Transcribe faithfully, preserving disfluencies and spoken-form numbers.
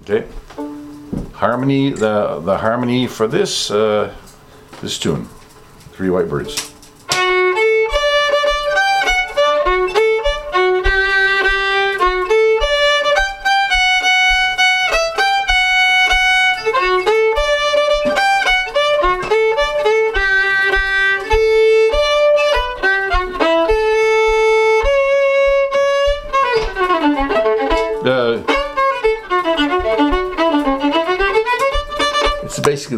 Okay. Harmony, the the harmony for this uh, this tune, Three White Birds.